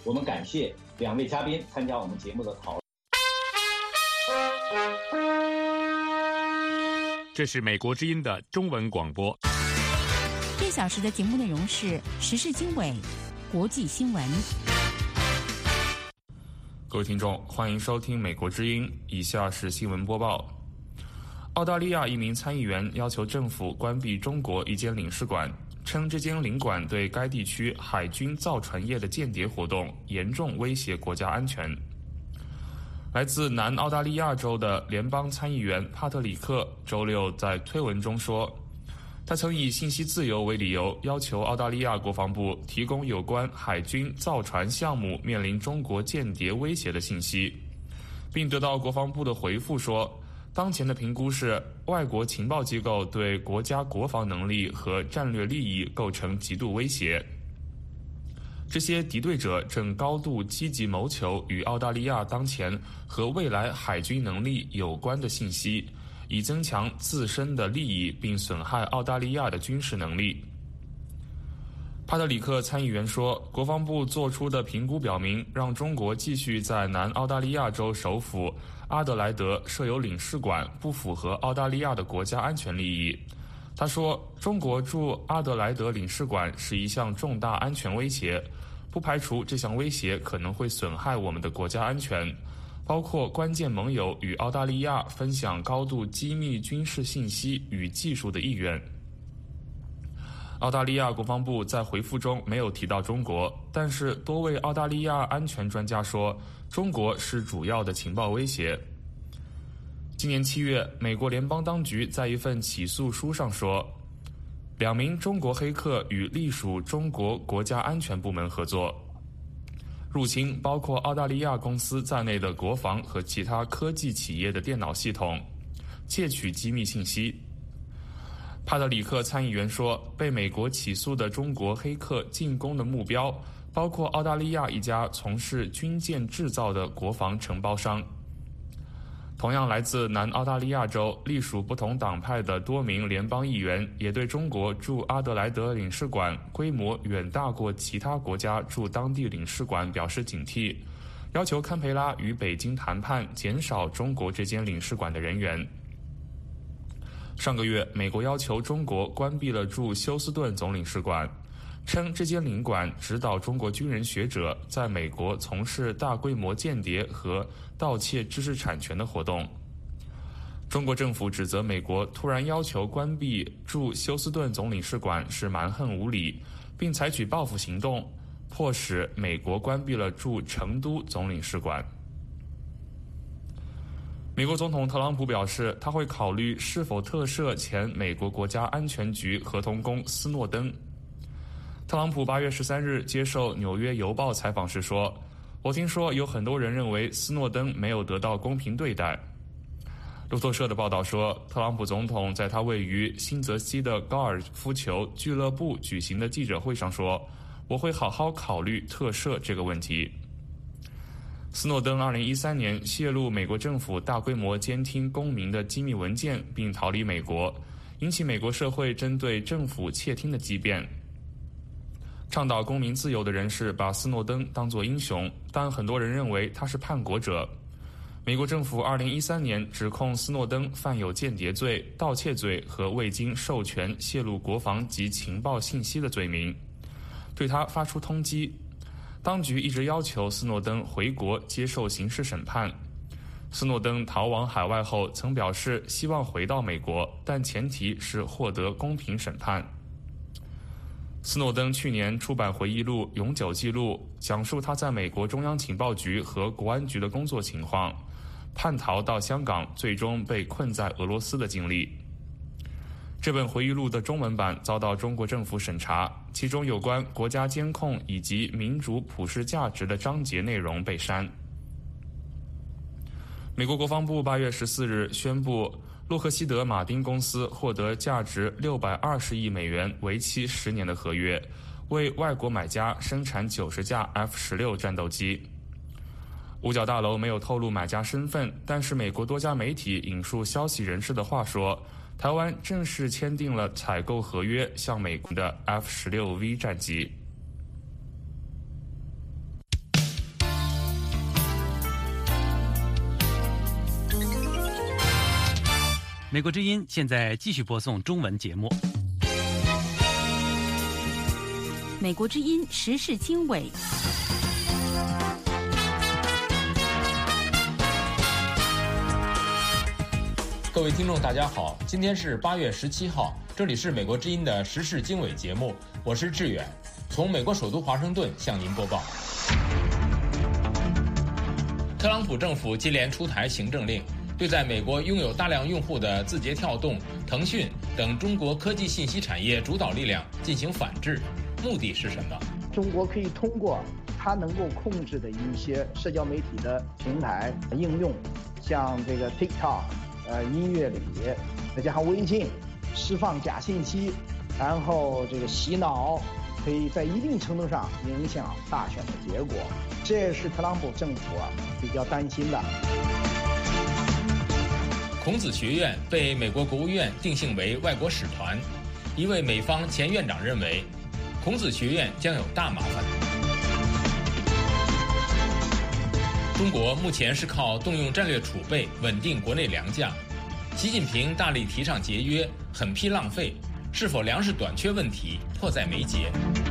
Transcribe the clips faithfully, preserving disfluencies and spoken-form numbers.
我们感谢两位嘉宾参加我们节目的讨论。 这是美国之音的中文广播。 这小时的节目内容是时事经纬、国际新闻。 各位听众，欢迎收听美国之音，以下是新闻播报。澳大利亚一名参议员要求政府关闭中国一间领事馆，称这间领馆对该地区海军造船业的间谍活动严重威胁国家安全。来自南澳大利亚州的联邦参议员帕特里克周六在推文中说，他曾以信息自由为理由，要求澳大利亚国防部提供有关海军造船项目面临中国间谍威胁的信息，并得到国防部的回复说，当前的评估是外国情报机构对国家国防能力和战略利益构成极度威胁。这些敌对者正高度积极谋求与澳大利亚当前和未来海军能力有关的信息，以增强自身的利益并损害澳大利亚的军事能力。帕特里克参议员说，国防部做出的评估表明，让中国继续在南澳大利亚州首府阿德莱德设有领事馆不符合澳大利亚的国家安全利益。他说，中国驻阿德莱德领事馆是一项重大安全威胁，不排除这项威胁可能会损害我们的国家安全，包括关键盟友与澳大利亚分享高度机密军事信息与技术的意愿。澳大利亚国防部在回复中没有提到中国，但是多位澳大利亚安全专家说，中国是主要的情报威胁。今年七月，美国联邦当局在一份起诉书上说，两名中国黑客与隶属中国国家安全部门合作，入侵包括澳大利亚公司在内的国防和其他科技企业的电脑系统，窃取机密信息。帕特里克参议员说，被美国起诉的中国黑客进攻的目标包括澳大利亚一家从事军舰制造的国防承包商。同样来自南澳大利亚州、隶属不同党派的多名联邦议员也对中国驻阿德莱德领事馆规模远大过其他国家驻当地领事馆表示警惕，要求堪培拉与北京谈判减少中国这间领事馆的人员。上个月，美国要求中国关闭了驻休斯顿总领事馆，称这间领馆指导中国军人学者在美国从事大规模间谍和盗窃知识产权的活动。中国政府指责美国突然要求关闭驻休斯顿总领事馆是蛮横无理，并采取报复行动，迫使美国关闭了驻成都总领事馆。美国总统特朗普表示，他会考虑是否特赦前美国国家安全局合同工斯诺登。特朗普八月十三日接受《纽约邮报》采访时说，我听说有很多人认为斯诺登没有得到公平对待。路透社的报道说，特朗普总统在他位于新泽西的高尔夫球俱乐部举行的记者会上说，我会好好考虑特赦这个问题。斯诺登二零一三年泄露美国政府大规模监听公民的机密文件并逃离美国，引起美国社会针对政府窃听的激辩。倡导公民自由的人士把斯诺登当作英雄，但很多人认为他是叛国者。美国政府二零一三年指控斯诺登犯有间谍罪、盗窃罪和未经授权泄露国防及情报信息的罪名，对他发出通缉。当局一直要求斯诺登回国接受刑事审判。斯诺登逃往海外后曾表示希望回到美国，但前提是获得公平审判。斯诺登去年出版回忆录《永久记录》，讲述他在美国中央情报局和国安局的工作情况，叛逃到香港，最终被困在俄罗斯的经历。这本回忆录的中文版遭到中国政府审查，其中有关国家监控以及民主普世价值的章节内容被删。美国国防部八月十四日宣布，洛克希德马丁公司获得价值六百二十亿美元、为期十年的合约，为外国买家生产九十架 F 十六 战斗机。五角大楼没有透露买家身份，但是美国多家媒体引述消息人士的话说，台湾正式签订了采购合约，向美国的 F 十六 V 战机。 美国之音现在继续播送中文节目。 美国之音时事经纬。 各位听众大家好，今天是八月十七号，这里是美国之音的时事经纬节目，我是志远，从美国首都华盛顿向您播报。特朗普政府接连出台行政令，对在美国拥有大量用户的字节跳动、腾讯等中国科技信息产业主导力量进行反制，目的是什么？ 中国可以通过它能够控制的一些社交媒体的平台应用，像这个 TikTok。呃，音乐里，再加上微信，释放假信息，然后这个洗脑，可以在一定程度上影响大选的结果，这也是特朗普政府啊比较担心的。 孔子学院被美国国务院定性为外国使团，一位美方前院长认为，孔子学院将有大麻烦。中国目前是靠动用战略储备稳定国内粮价，习近平大力提倡节约，狠批浪费，是否粮食短缺问题迫在眉睫？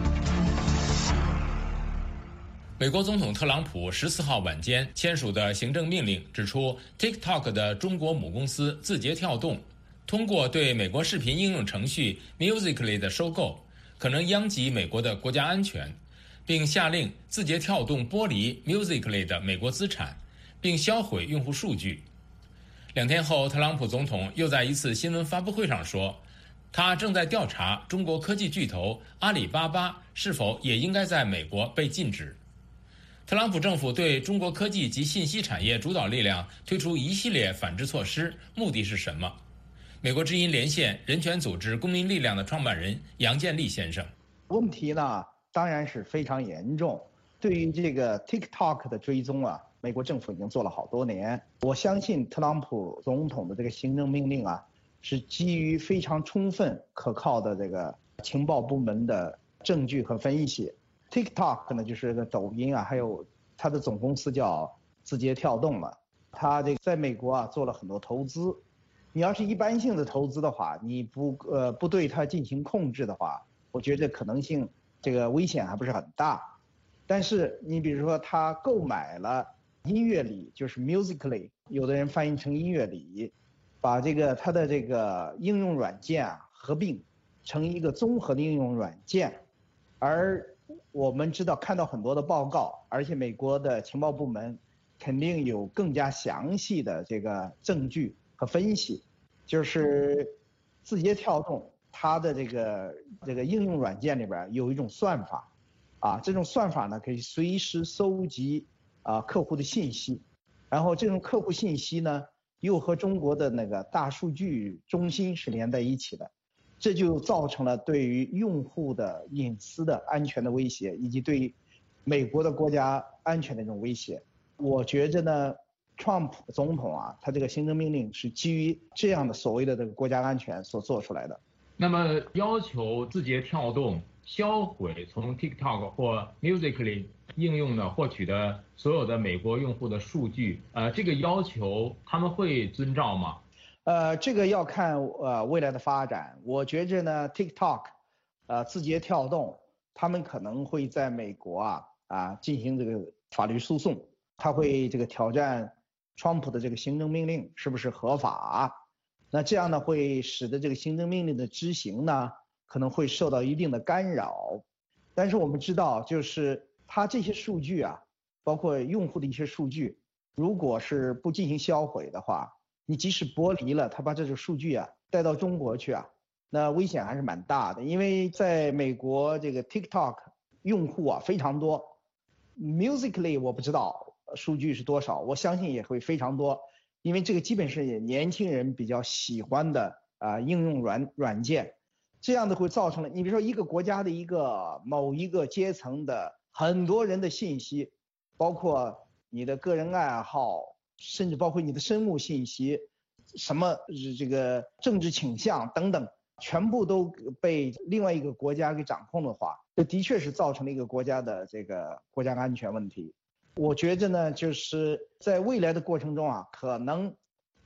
美国总统特朗普十四号晚间签署的行政命令指出 ，TikTok 的中国母公司字节跳动通过对美国视频应用程序 Musical.ly 的收购，可能殃及美国的国家安全。并下令字节跳动剥离 Musical.ly 的美国资产，并销毁用户数据。两天后，特朗普总统又在一次新闻发布会上说，他正在调查中国科技巨头阿里巴巴是否也应该在美国被禁止。特朗普政府对中国科技及信息产业主导力量推出一系列反制措施，目的是什么？美国之音连线人权组织公民力量的创办人杨建立先生。 问题呢？当然是非常严重。对于这个 TikTok 的追踪啊，美国政府已经做了好多年。我相信特朗普总统的这个行政命令啊，是基于非常充分、可靠的这个情报部门的证据和分析。TikTok 呢，就是个抖音啊，还有它的总公司叫字节跳动了。它这个在美国啊做了很多投资。你要是一般性的投资的话，你不呃不对它进行控制的话，我觉得可能性。这个危险还不是很大，但是你比如说他购买了音乐里，就是 Musical.ly， 有的人翻译成音乐里，把这个它的这个应用软件啊合并成一个综合的应用软件，而我们知道看到很多的报告，而且美国的情报部门肯定有更加详细的这个证据和分析，就是字节跳动。它的这个这个应用软件里边有一种算法，啊，这种算法呢可以随时搜集啊客户的信息，然后这种客户信息呢又和中国的那个大数据中心是连在一起的，这就造成了对于用户的隐私的安全的威胁，以及对美国的国家安全的一种威胁。我觉着呢 ，Trump 总统啊，他这个行政命令是基于这样的所谓的这个国家安全所做出来的。 那么要求字节跳动销毁从 TikTok 或 Musical.ly 应用的获取的所有的美国用户的数据，呃，这个要求他们会遵照吗？ 呃，这个要看呃未来的发展。我觉着呢 ，TikTok， 呃，字节跳动，他们可能会在美国啊啊进行这个法律诉讼，他会这个挑战川普的这个行政命令是不是合法。那这样呢，会使得这个行政命令的执行呢，可能会受到一定的干扰。但是我们知道，就是它这些数据啊，包括用户的一些数据，如果是不进行销毁的话，你即使剥离了，他把这个数据啊带到中国去啊，那危险还是蛮大的。因为在美国这个 TikTok 用户啊非常多 ，Musical.ly 我不知道数据是多少，我相信也会非常多。因为这个基本是年轻人比较喜欢的啊、呃、应用软软件，这样的会造成了你比如说一个国家的一个某一个阶层的很多人的信息，包括你的个人爱好，甚至包括你的生物信息，什么这个政治倾向等等，全部都被另外一个国家给掌控的话，这的确是造成了一个国家的这个国家安全问题。我觉着呢，就是在未来的过程中啊，可能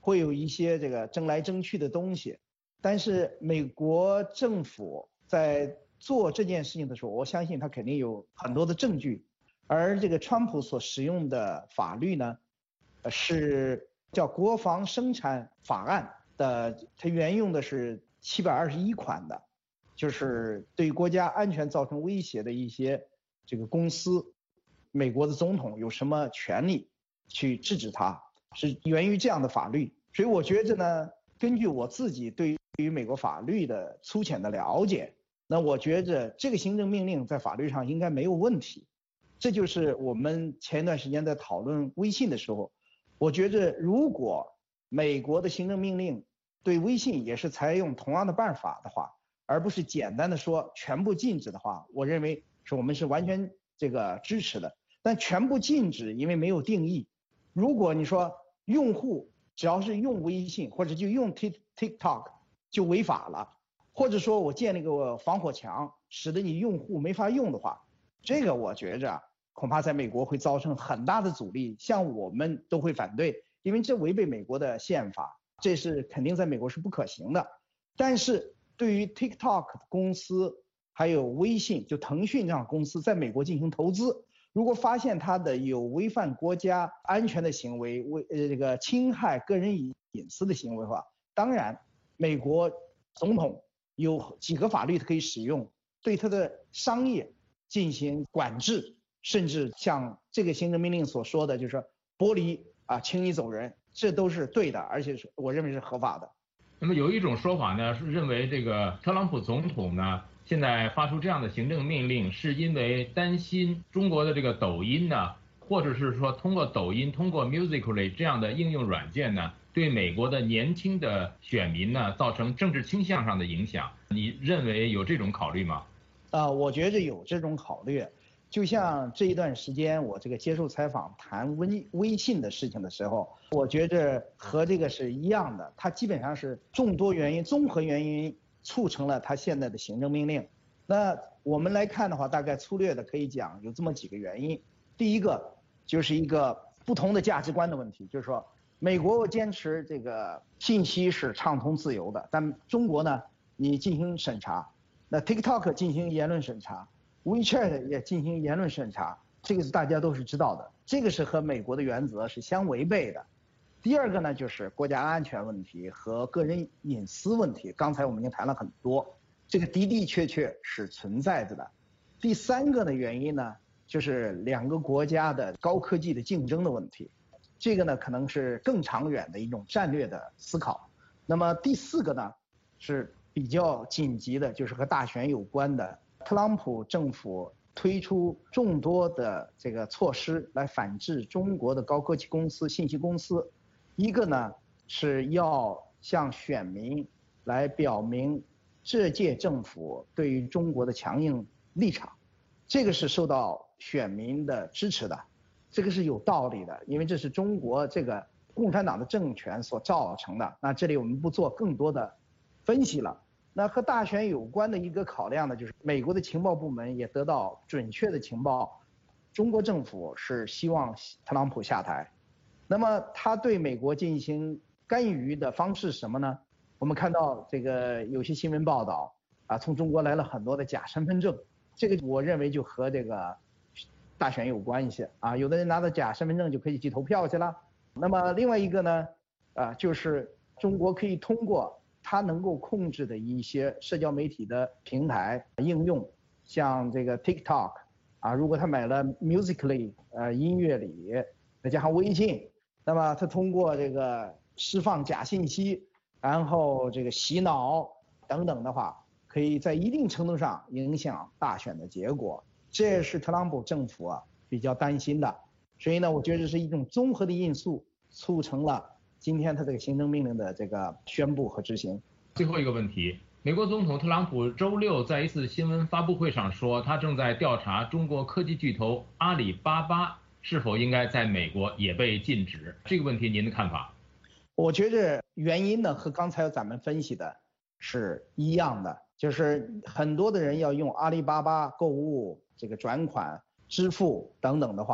会有一些这个争来争去的东西，但是美国政府在做这件事情的时候，我相信他肯定有很多的证据，而这个川普所使用的法律呢，是叫国防生产法案的，它原用的是七百二十一款的，就是对国家安全造成威胁的一些这个公司，美国的总统有什么权利去制止它，是源于这样的法律。所以我觉得呢，根据我自己对于美国法律的粗浅的了解，那我觉着这个行政命令在法律上应该没有问题。这就是我们前一段时间在讨论微信的时候，我觉着如果美国的行政命令对微信也是采用同样的办法的话，而不是简单的说全部禁止的话，我认为是我们是完全这个支持的。但全部禁止因为没有定义，如果你说用户只要是用微信或者就用 TikTok 就违法了，或者说我建了一个防火墙使得你用户没法用的话，这个我觉着恐怕在美国会造成很大的阻力，像我们都会反对，因为这违背美国的宪法，这是肯定在美国是不可行的。但是对于 TikTok 公司还有微信就腾讯这样的公司在美国进行投资，如果发现它的有违反国家安全的行为，为呃这个侵害个人隐私的行为的话，当然美国总统有几个法律可以使用，对他的商业进行管制，甚至像这个行政命令所说的，就是剥离啊，请你走人，这都是对的，而且是我认为是合法的。 那么有一种说法呢，是认为这个特朗普总统呢，现在发出这样的行政命令，是因为担心中国的这个抖音呢，或者是说通过抖音、通过 Musical.ly 这样的应用软件呢，对美国的年轻的选民呢，造成政治倾向上的影响。你认为有这种考虑吗？ 啊，我觉着有这种考虑。就像这一段时间我这个接受采访谈微微信的事情的时候，我觉着和这个是一样的，它基本上是众多原因、综合原因促成了它现在的行政命令。那我们来看的话，大概粗略的可以讲有这么几个原因。第一个就是一个不同的价值观的问题，就是说美国坚持这个信息是畅通自由的，但中国呢，你进行审查，那 TikTok 进行言论审查，WeChat 也进行言论审查，这个是大家都是知道的，这个是和美国的原则是相违背的。第二个呢，就是国家安全问题和个人隐私问题，刚才我们已经谈了很多，这个的的确确是存在着的。第三个的原因呢，就是两个国家的高科技的竞争的问题，这个呢可能是更长远的一种战略的思考。那么第四个呢，是比较紧急的，就是和大选有关的。特朗普政府推出众多的这个措施来反制中国的高科技公司、信息公司。一个呢是要向选民来表明这届政府对于中国的强硬立场，这个是受到选民的支持的，这个是有道理的，因为这是中国这个共产党的政权所造成的。那这里我们不做更多的分析了。那和大选有关的一个考量呢，就是美国的情报部门也得到准确的情报，中国政府是希望特朗普下台。那么他对美国进行干预的方式是什么呢？我们看到这个有些新闻报道啊，从中国来了很多的假身份证，这个我认为就和这个大选有关系啊，有的人拿着假身份证就可以去投票去了。那么另外一个呢，啊，就是中国可以通过它能够控制的一些社交媒体的平台应用，像这个 TikTok 啊，如果他买了 Musical.ly 呃音乐里，再加上微信，那么他通过这个释放假信息，然后这个洗脑等等的话，可以在一定程度上影响大选的结果，这也是特朗普政府啊比较担心的。所以呢，我觉得这是一种综合的因素促成了今天他这个行政命令的这个宣布和执行。 最后一个问题，美国总统特朗普周六在一次新闻发布会上说，他正在调查中国科技巨头阿里巴巴是否应该在美国也被禁止。这个问题您的看法？ 我觉着原因呢和刚才咱们分析的是一样的，就是很多的人要用阿里巴巴购物、这个转款、支付等等的话，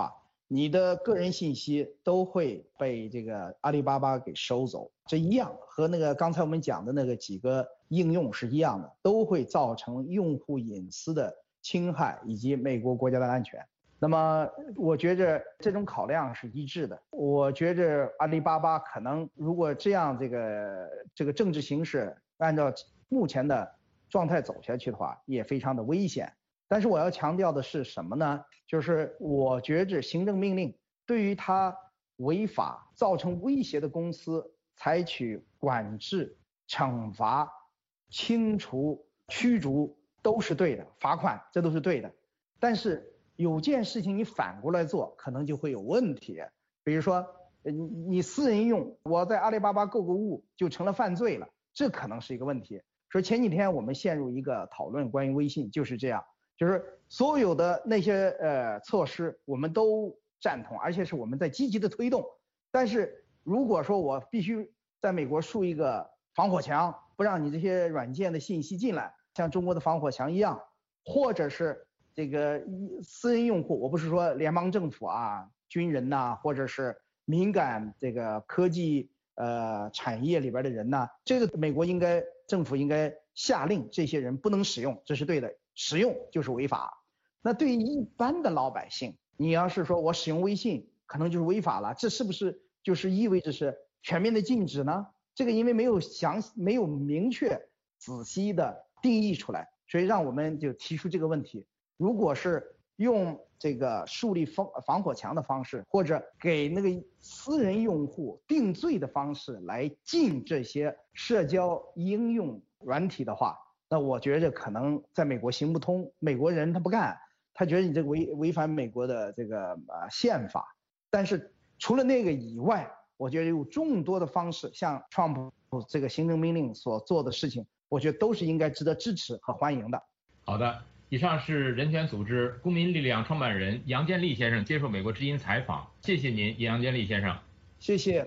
你的个人信息都会被这个阿里巴巴给收走，这一样和那个刚才我们讲的那个几个应用是一样的，都会造成用户隐私的侵害以及美国国家的安全。那么我觉着这种考量是一致的。我觉着阿里巴巴可能如果这样这个这个政治形势按照目前的状态走下去的话，也非常的危险。但是我要强调的是什么呢？就是我觉着行政命令对于他违法造成威胁的公司采取管制、惩罚、清除、驱逐都是对的，罚款这都是对的。但是有件事情你反过来做，可能就会有问题。比如说，你私人用，我在阿里巴巴购个物就成了犯罪了，这可能是一个问题。说前几天我们陷入一个讨论，关于微信就是这样。就是所有的那些呃措施我们都赞同，而且是我们在积极的推动。但是如果说我必须在美国竖一个防火墙，不让你这些软件的信息进来，像中国的防火墙一样，或者是这个私人用户，我不是说联邦政府啊、军人呐、啊，或者是敏感这个科技呃产业里边的人呐、啊，这个美国应该政府应该下令这些人不能使用，这是对的。使用就是违法。那对于一般的老百姓，你要是说我使用微信可能就是违法了，这是不是就是意味着是全面的禁止呢？这个因为没有详没有明确仔细的定义出来，所以让我们就提出这个问题。如果是用这个树立防防火墙的方式，或者给那个私人用户定罪的方式来禁这些社交应用软体的话，那我觉着可能在美国行不通，美国人他不干，他觉得你这个违违反美国的这个呃宪法。但是除了那个以外，我觉得有众多的方式，像 Trump 这个行政命令所做的事情，我觉得都是应该值得支持和欢迎的。 好的，以上是人权组织公民力量创办人杨建立先生接受美国之音采访，谢谢您，杨建立先生。 谢谢。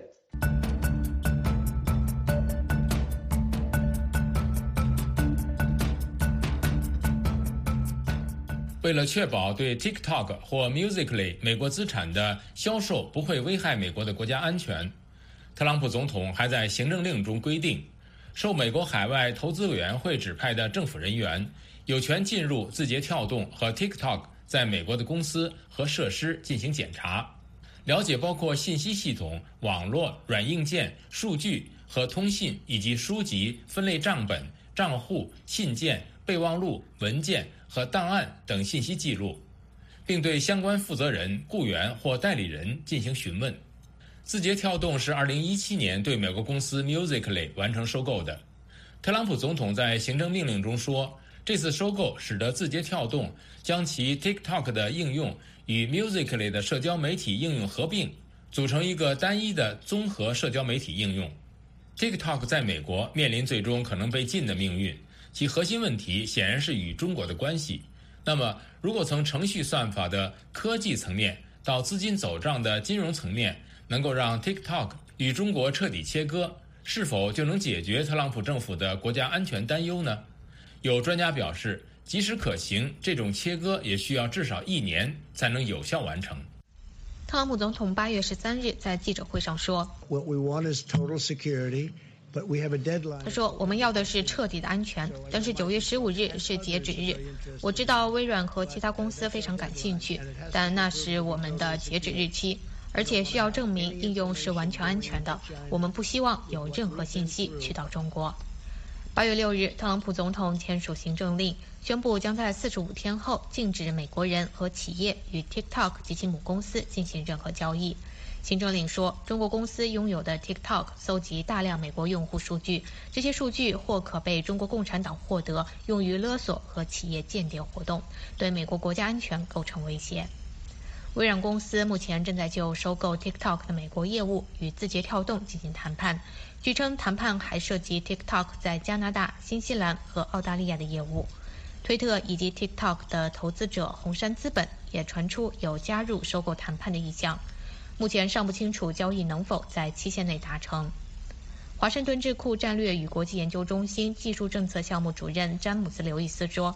为了确保对 TikTok 或 Musical.ly 美国资产的销售不会危害美国的国家安全，特朗普总统还在行政令中规定，受美国海外投资委员会指派的政府人员有权进入字节跳动和 TikTok 在美国的公司和设施进行检查，了解包括信息系统、网络、软硬件、数据和通信以及书籍、分类账本、账户、信件、备忘录、文件和档案等信息记录，并对相关负责人、雇员或代理人进行询问。字节跳动是二零一七年对美国公司 Musical.ly 完成收购的。特朗普总统在行政命令中说，这次收购使得字节跳动将其 TikTok 的应用与 Musical.ly 的社交媒体应用合并，组成一个单一的综合社交媒体应用。TikTok 在美国面临最终可能被禁的命运，其核心问题显然是与中国的关系。那么，如果从程序算法的科技层面到资金走账的金融层面，能够让 TikTok 与中国彻底切割，是否就能解决特朗普政府的国家安全担忧呢？有专家表示，即使可行，这种切割也需要至少一年才能有效完成。 特朗普总统八月十三日在记者会上说 What we want is total security. 他说，我们要的是彻底的安全，但是九月十五日是截止日。我知道微软和其他公司非常感兴趣，但那是我们的截止日期，而且需要证明应用是完全安全的。我们不希望有任何信息去到中国。八月六日，特朗普总统签署行政令，宣布将在四十五天后禁止美国人和企业与 TikTok 及其母公司进行任何交易。行政令说，中国公司拥有的 TikTok 搜集大量美国用户数据，这些数据或可被中国共产党获得，用于勒索和企业间谍活动，对美国国家安全构成威胁。微软公司目前正在就收购 TikTok 的美国业务与字节跳动进行谈判，据称谈判还涉及 TikTok 在加拿大、新西兰和澳大利亚的业务。推特以及 TikTok 的投资者红杉资本也传出有加入收购谈判的意向。目前尚不清楚交易能否在期限内达成。华盛顿智库战略与国际研究中心技术政策项目主任詹姆斯·刘易斯说，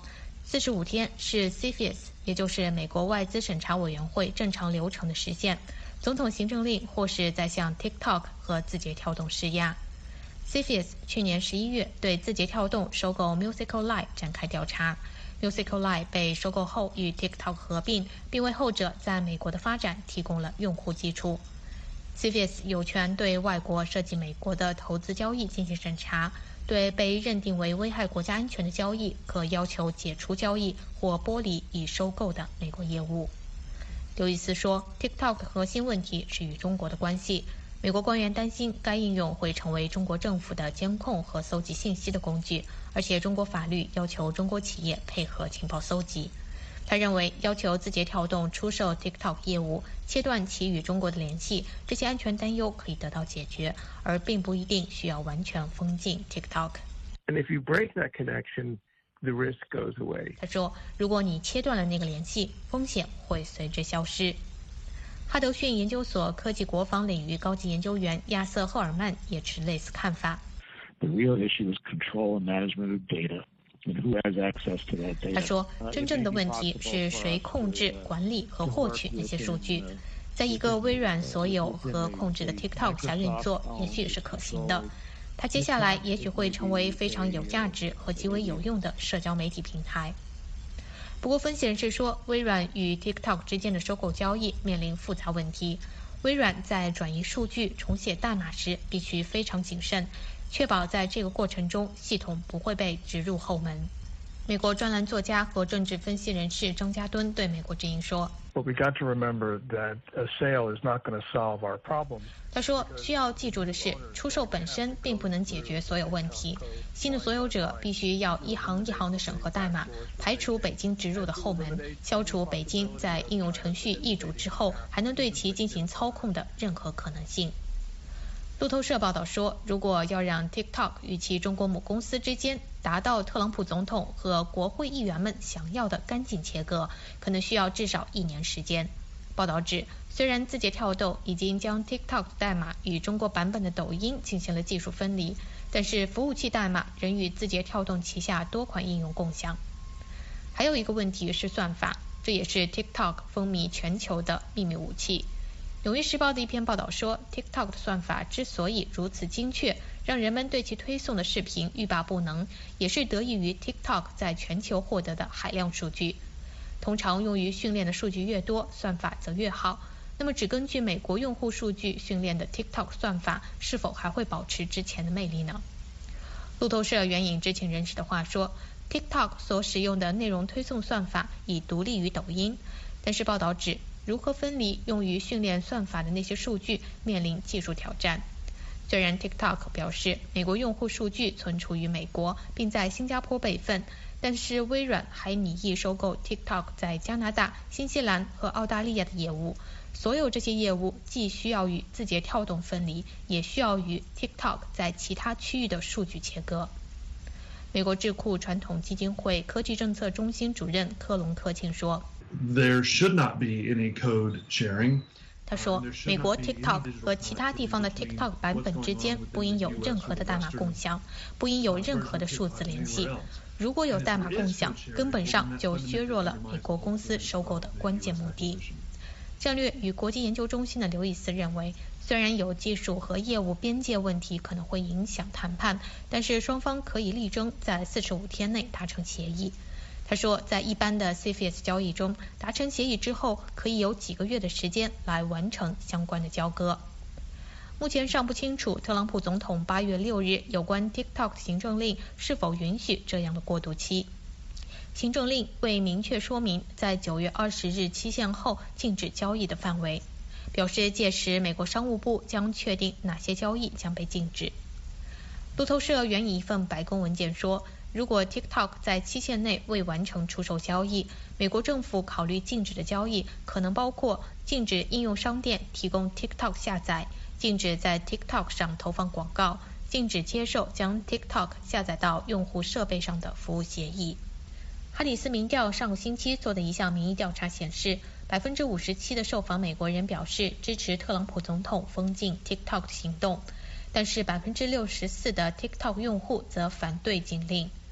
四十五天是 C F I U S， 也就是美国外资审查委员会正常流程的时限。总统行政令或是在向 TikTok 和字节跳动施压。C F I U S 去年十一月对字节跳动收购 Musical.ly 展开调查。Musical.ly 被收购后与 TikTok 合并，并为后者在美国的发展提供了用户基础。C F I U S 有权对外国涉及美国的投资交易进行审查，对被认定为危害国家安全的交易，可要求解除交易或剥离已收购的美国业务。刘易斯说 ，TikTok 的核心问题是与中国的关系。美国官员担心该应用会成为中国政府的监控和搜集信息的工具，而且中国法律要求中国企业配合情报搜集。他认为，要求字节跳动出售 TikTok 业务，切断其与中国的联系，这些安全担忧可以得到解决，而并不一定需要完全封禁 TikTok。 And if you break that connection,The risk goes away. 他说，如果你切断了那个联系，风险会随之消失。哈德逊研究所科技国防领域高级研究员亚瑟·赫尔曼也持类似看法。 The real issue is control and management of data, and who has access to that data. 他说，真正的问题是谁控制、管理和获取那些数据。在一个微软所有和控制的 TikTok 下运作，也许是可行的。它接下来也许会成为非常有价值和极为有用的社交媒体平台。不过，分析人士说，微软与 TikTok 之间的收购交易面临复杂问题。微软在转移数据、重写代码时必须非常谨慎，确保在这个过程中系统不会被植入后门。美国专栏作家和政治分析人士张家敦对美国之音说 But we got to remember that a sale is not going to solve our problems. 他说，需要记住的是，出售本身并不能解决所有问题。新的所有者必须要一行一行的审核代码，排除北京植入的后门，消除北京在应用程序易主之后还能对其进行操控的任何可能性。路透社报道说，如果要让 TikTok 与其中国母公司之间达到特朗普总统和国会议员们想要的干净切割，可能需要至少一年时间。报道指，虽然字节跳动已经将 TikTok 代码与中国版本的抖音进行了技术分离，但是服务器代码仍与字节跳动旗下多款应用共享。还有一个问题是算法，这也是 TikTok 风靡全球的秘密武器。纽约时报的一篇报道说 ，TikTok 的算法之所以如此精确，让人们对其推送的视频欲罢不能，也是得益于 TikTok 在全球获得的海量数据。通常用于训练的数据越多，算法则越好。那么，只根据美国用户数据训练的 TikTok 算法，是否还会保持之前的魅力呢？路透社援引知情人士的话说 ，TikTok 所使用的内容推送算法已独立于抖音，但是报道指，如何分离用于训练算法的那些数据面临技术挑战。虽然 TikTok 表示美国用户数据存储于美国，并在新加坡备份，但是微软还拟意收购 TikTok 在加拿大、新西兰和澳大利亚的业务。所有这些业务既需要与字节跳动分离，也需要与 TikTok 在其他区域的数据切割。美国智库传统基金会科技政策中心主任科隆科钦说 There should not be any code sharing. 他说，美国 TikTok 和其他地方的 TikTok 版本之间不应有任何的代码共享，不应有任何的数字联系。如果有代码共享，根本上就削弱了美国公司收购的关键目的。战略与国际研究中心的刘易斯认为，虽然有技术和业务边界问题可能会影响谈判，但是双方可以力争在四十五天内达成协议。他说，在一般的 C F I U S 交易中，达成协议之后，可以有几个月的时间来完成相关的交割。目前尚不清楚特朗普总统八月六日有关 TikTok 行政令是否允许这样的过渡期。行政令未明确说明在九月二十日期限后禁止交易的范围，表示届时美国商务部将确定哪些交易将被禁止。路透社援引一份白宫文件说，如果 TikTok 在期限内未完成出售交易，美国政府考虑禁止的交易可能包括禁止应用商店提供 TikTok 下载，禁止在 TikTok 上投放广告，禁止接受将 TikTok 下载到用户设备上的服务协议。哈里斯民调上个星期做的一项民意调查显示， 百分之五十七 的受访美国人表示支持特朗普总统封禁 TikTok 的行动，但是 百分之六十四 的 TikTok 用户则反对禁令。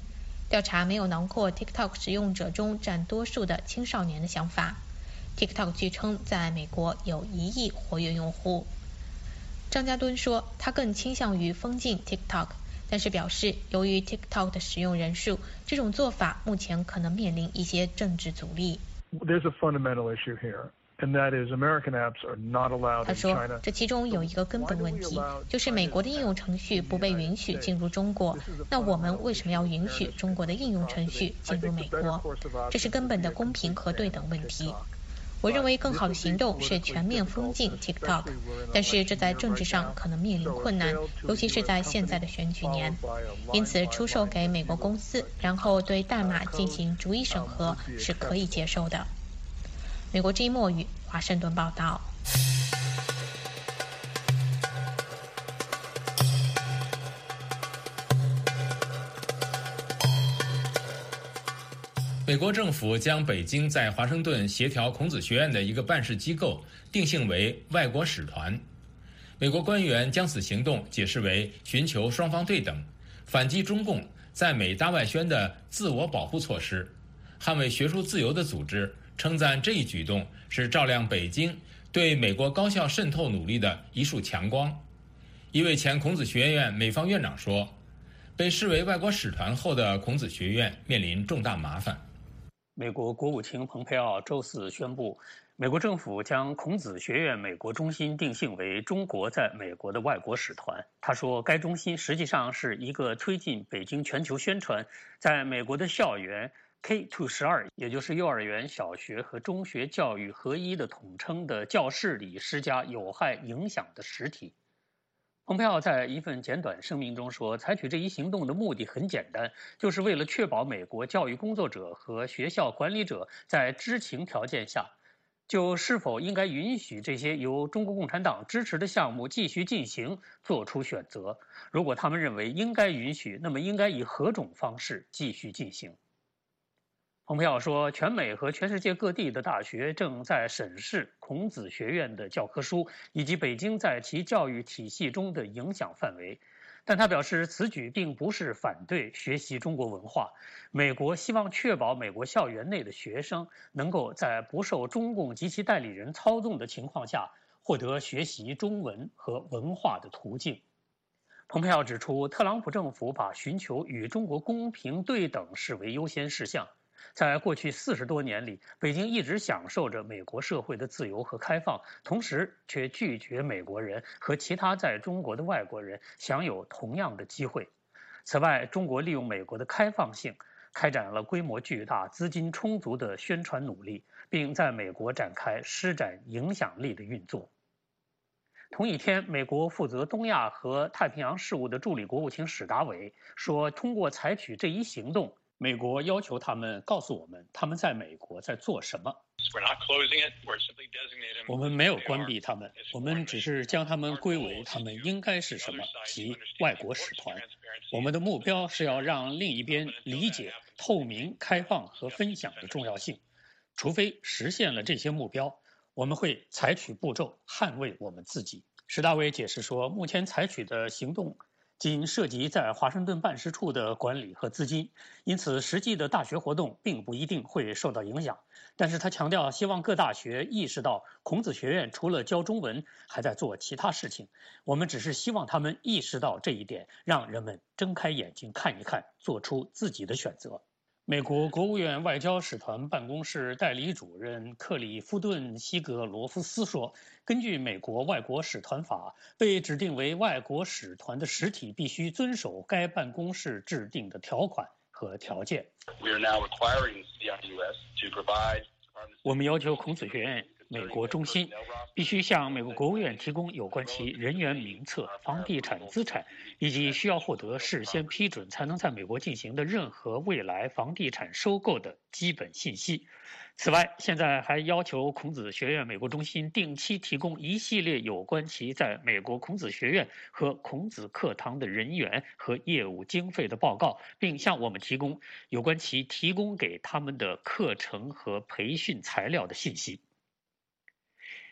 调查没有囊括 TikTok 使用者中占多数的青少年的想法。TikTok 据称在美国有一亿活跃用户。张家敦说，他更倾向于封禁 TikTok， 但是表示由于 TikTok 的使用人数，这种做法目前可能面临一些政治阻力。 There's a fundamental issue here. And that is American apps are not allowed in China. 他说，这其中有一个根本问题，就是美国的应用程序不被允许进入中国。那我们为什么要允许中国的应用程序进入美国？这是根本的公平和对等问题。我认为更好的行动是全面封禁 TikTok， 但是这在政治上可能面临困难，尤其是在现在的选举年。因此，出售给美国公司，然后对代码进行逐一审核是可以接受的。美国之音墨语华盛顿报道。 美国政府将北京在华盛顿协调孔子学院的一个办事机构定性为外国使团。美国官员将此行动解释为寻求双方对等，反击中共在美大外宣的自我保护措施，捍卫学术自由的组织称赞这一举动是照亮北京对美国高校渗透努力的一束强光。一位前孔子学院美方院长说，被视为外国使团后的孔子学院面临重大麻烦。 美国国务卿蓬佩奥周四宣布，美国政府将孔子学院美国中心定性为中国在美国的外国使团。他说，该中心实际上是一个推进北京全球宣传，在美国的校园 K 到十二， 也就是幼儿园、小学和中学教育合一的统称的教室里施加有害影响的实体。蓬佩奥在一份简短声明中说，采取这一行动的目的很简单，就是为了确保美国教育工作者和学校管理者在知情条件下，就是否应该允许这些由中国共产党支持的项目继续进行做出选择。如果他们认为应该允许，那么应该以何种方式继续进行？蓬佩奥说，全美和全世界各地的大学正在审视孔子学院的教科书以及北京在其教育体系中的影响范围，但他表示此举并不是反对学习中国文化。美国希望确保美国校园内的学生能够在不受中共及其代理人操纵的情况下获得学习中文和文化的途径。蓬佩奥指出，特朗普政府把寻求与中国公平对等视为优先事项。在过去四十多年里，北京一直享受着美国社会的自由和开放，同时却拒绝美国人和其他在中国的外国人享有同样的机会。此外，中国利用美国的开放性，开展了规模巨大、资金充足的宣传努力，并在美国展开施展影响力的运作。同一天，美国负责东亚和太平洋事务的助理国务卿史达伟说，通过采取这一行动，美国要求他们告诉我们他们在美国在做什么。我们没有关闭他们，我们只是将他们归为他们应该是什么，即外国使团。我们的目标是要让另一边理解透明、开放和分享的重要性。除非实现了这些目标，我们会采取步骤捍卫我们自己。史大伟解释说，目前采取的行动仅涉及在华盛顿办事处的管理和资金，因此实际的大学活动并不一定会受到影响。但是他强调，希望各大学意识到孔子学院除了教中文，还在做其他事情。我们只是希望他们意识到这一点，让人们睁开眼睛看一看，做出自己的选择。美国国务院外交使团办公室代理主任克里夫顿·西格罗夫斯说，根据美国外国使团法，被指定为外国使团的实体必须遵守该办公室制定的条款和条件。我们要求孔子学院美国中心必须向美国国务院提供有关其人员名册、房地产资产以及需要获得事先批准才能在美国进行的任何未来房地产收购的基本信息。此外，现在还要求孔子学院美国中心定期提供一系列有关其在美国孔子学院和孔子课堂的人员和业务经费的报告，并向我们提供有关其提供给他们的课程和培训材料的信息。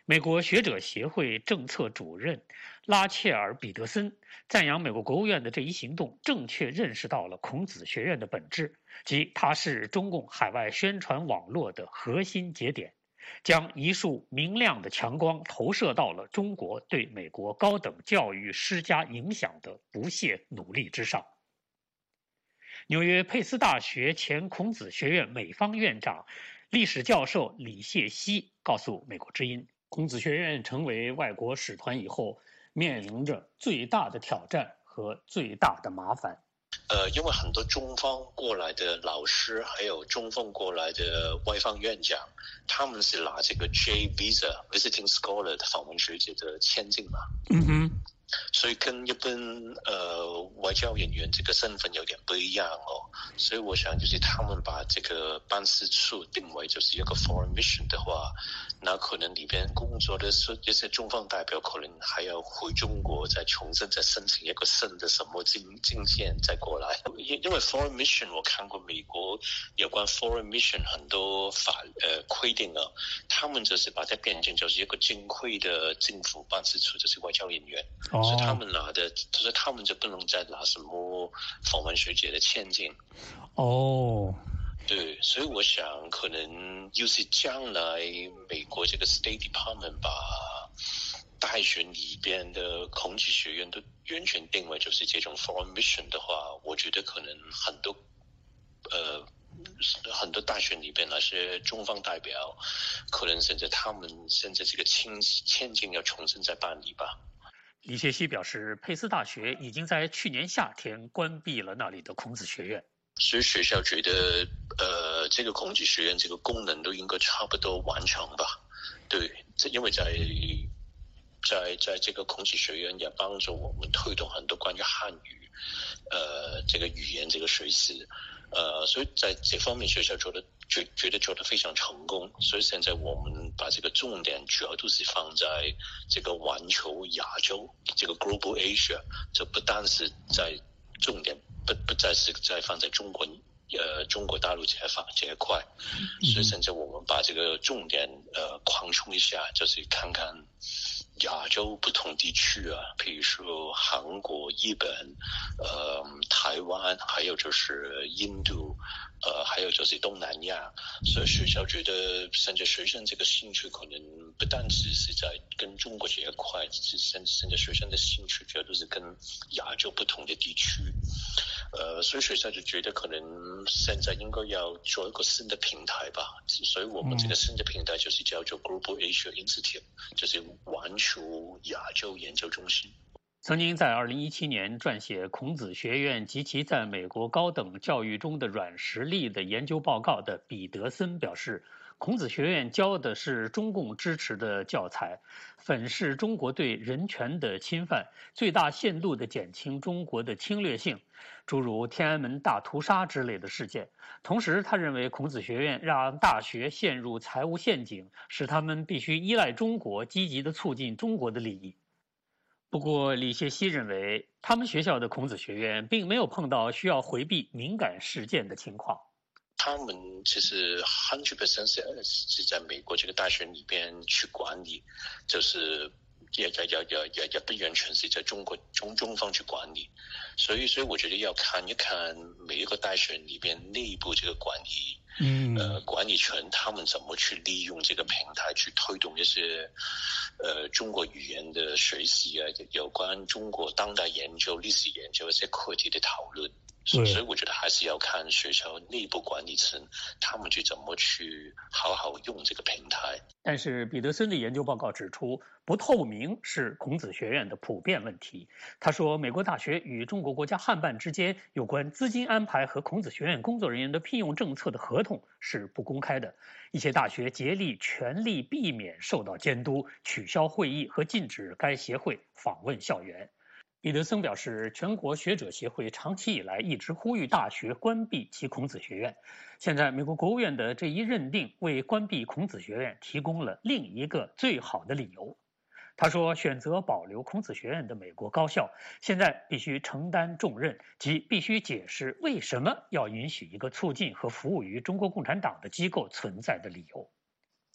美国学者协会政策主任拉切尔·彼得森赞扬美国国务院的这一行动，正确认识到了孔子学院的本质，即它是中共海外宣传网络的核心节点，将一束明亮的强光投射到了中国对美国高等教育施加影响的不懈努力之上。纽约佩斯大学前孔子学院美方院长、历史教授李谢熙告诉美国之音，孔子学院成为外国使团以后，面临着最大的挑战和最大的麻烦。 呃，因为很多中方过来的老师，还有中方过来的外方院长，他们是拿这个 J Visa Visiting Scholar 的访问学者的签证嘛。 嗯哼。 所以跟一般呃外交人员这个身份有点不一样哦，所以我想就是他们把这个办事处定为就是一个 foreign mission 的话，那可能里边工作的是一些中方代表可能还要回中国再重新再申请一个新的什么经经件再过来，因因为 foreign mission 我看过美国有关 foreign mission 很多法呃规定啊，他们就是把它变成就是一个正规的政府办事处，就是外交人员。 哦、 所以他们拿的，就是他们就不能再拿什么访问学者的签证。 哦， 对，所以我想可能又是将来美国这个 State Department 把大学里边的孔子学院都完全定位就是这种 foreign mission 的话，我觉得可能很多呃很多大学里边那些中方代表，可能甚至他们甚至这个签签证要重新再办理吧。 李谢熙表示，佩斯大学已经在去年夏天关闭了那里的孔子学院， 所以学校觉得，呃，这个孔子学院这个功能都应该差不多完成吧？对，因为在在在这个孔子学院也帮助我们推动很多关于汉语，呃，这个语言这个学习，呃，所以在这方面学校做的觉觉得做得非常成功，所以现在我们把这个重点主要都是放在这个环球亚洲这个 Global Asia， 这不单是在重点不不再是在放在中国呃中国大陆这一块这一块，所以现在我们把这个重点呃扩充一下，就是看看亚洲不同地区啊，比如说韩国、日本、呃台湾，还有就是印度，呃还有就是东南亚。所以学校觉得甚至学生这个兴趣可能不单只是在跟中国这一块，甚甚至学生的兴趣主要都是跟亚洲不同的地区。呃所以学校就觉得可能现在应该要做一个新的平台吧，所以我们这个新的平台就是叫做 Global Asia Institute， 就是环球亚洲研究中心。 曾经在二零一七年撰写孔子学院及其在美国高等教育中的软实力的研究报告的彼得森表示，孔子学院教的是中共支持的教材，粉饰中国对人权的侵犯，最大限度地减轻中国的侵略性，诸如天安门大屠杀之类的事件。同时，他认为孔子学院让大学陷入财务陷阱，使他们必须依赖中国，积极地促进中国的利益。不过，李谢熙认为，他们学校的孔子学院并没有碰到需要回避敏感事件的情况。 他们其实 百分之百 是是在美国这个大学里边去管理，就是也也也也也也不完全是在中国中中方去管理，所以所以我觉得要看一看每一个大学里边内部这个管理。嗯，呃，管理权他们怎么去利用这个平台去推动一些，呃，中国语言的学习啊，有关中国当代研究、历史研究一些课题的讨论。所以我觉得还是要看学校内部管理层他们去怎么去好好用这个平台。 但是彼得森的研究报告指出，不透明是孔子学院的普遍问题。他说，美国大学与中国国家汉办之间有关资金安排和孔子学院工作人员的聘用政策的合同是不公开的，一些大学竭力全力避免受到监督，取消会议和禁止该协会访问校园。彼得森表示，全国学者协会长期以来一直呼吁大学关闭其孔子学院。现在，美国国务院的这一认定为关闭孔子学院提供了另一个最好的理由。他说，选择保留孔子学院的美国高校现在必须承担重任，即必须解释为什么要允许一个促进和服务于中国共产党的机构存在的理由。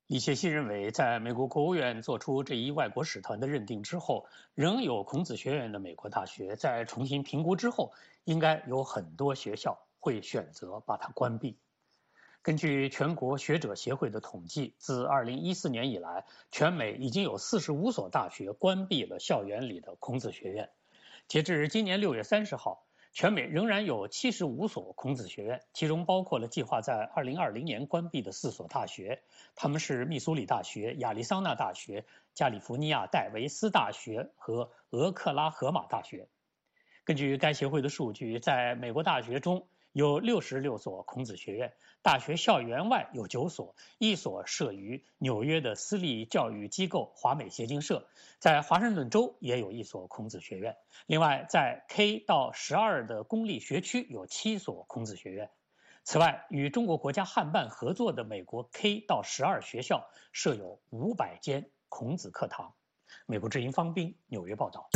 李谢希认为，在美国国务院做出这一外国使团的认定之后，仍有孔子学院的美国大学在重新评估之后，应该有很多学校会选择把它关闭。根据全国学者协会的统计，自二零一四年以来，全美已经有四十五所大学关闭了校园里的孔子学院。截至今年六月三十号，全美仍然有七十五所孔子学院，其中包括了计划在二零二零年关闭的四所大学，他们是密苏里大学、亚利桑那大学、加利福尼亚戴维斯大学和俄克拉荷马大学。根据该协会的数据，在美国大学中有六十六所孔子学院，大学校园外有九所，一所设于纽约的私立教育机构华美协进社，在华盛顿州也有一所孔子学院。另外，在 K 到十二的公立学区有七所孔子学院。此外，与中国国家汉办合作的美国 K 到十二学校设有五百间孔子课堂。美国之音方斌纽约报道。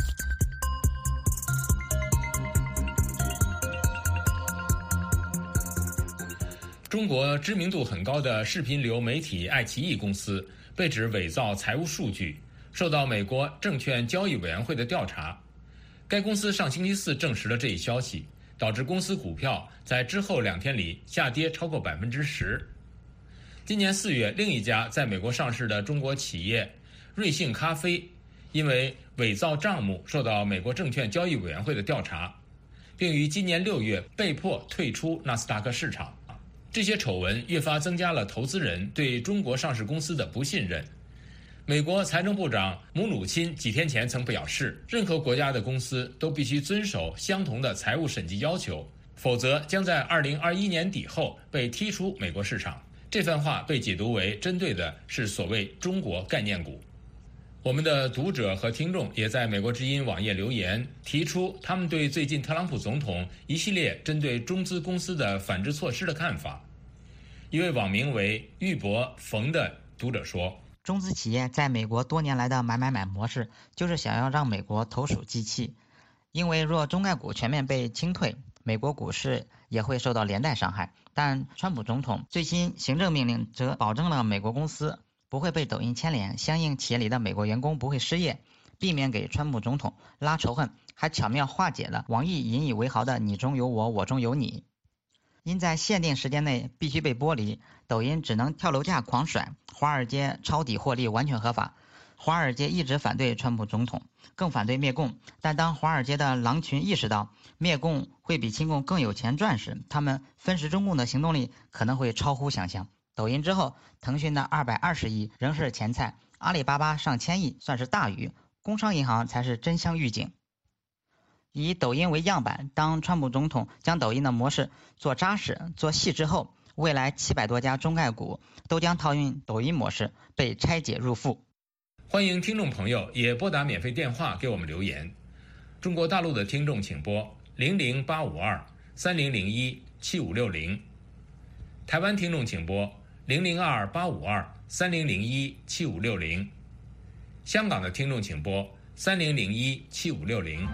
中国知名度很高的视频流媒体爱奇艺公司被指伪造财务数据，受到美国证券交易委员会的调查。该公司上星期四证实了这一消息，导致公司股票在之后两天里下跌超过百分之十。今年四月，另一家在美国上市的中国企业瑞幸咖啡，因为伪造账目受到美国证券交易委员会的调查，并于今年六月被迫退出纳斯达克市场。这些丑闻越发增加了投资人对中国上市公司的不信任。美国财政部长姆努钦几天前曾表示，任何国家的公司都必须遵守相同的财务审计要求，否则将在二零二一年底后被踢出美国市场。这番话被解读为针对的是所谓中国概念股。我们的读者和听众也在美国之音网页留言，提出他们对最近特朗普总统一系列针对中资公司的反制措施的看法。一位网名为玉博冯的读者说， 中资企业在美国多年来的买买买模式，就是想要让美国投鼠忌器，因为若中概股全面被清退，美国股市也会受到连带伤害。但川普总统最新行政命令则保证了美国公司不会被抖音牵连，相应企业里的美国员工不会失业，避免给川普总统拉仇恨，还巧妙化解了网易引以为豪的你中有我，我中有你。因在限定时间内必须被剥离，抖音只能跳楼价狂甩，华尔街抄底获利完全合法。华尔街一直反对川普总统，更反对灭共，但当华尔街的狼群意识到灭共会比亲共更有钱赚时，他们分食中共的行动力可能会超乎想象。抖音之后，腾讯的二百二十亿仍是前菜，阿里巴巴上千亿算是大鱼，工商银行才是真香预警。以抖音为样板，当川普总统将抖音的模式做扎实、做细致后，未来七百多家中概股都将套用抖音模式，被拆解入腹。 欢迎听众朋友也拨打免费电话给我们留言。中国大陆的听众请拨零零八五二三零零一七五六零，台湾听众请拨零零二八五二三零零一七五六零，香港的听众请拨三零零一七五六零。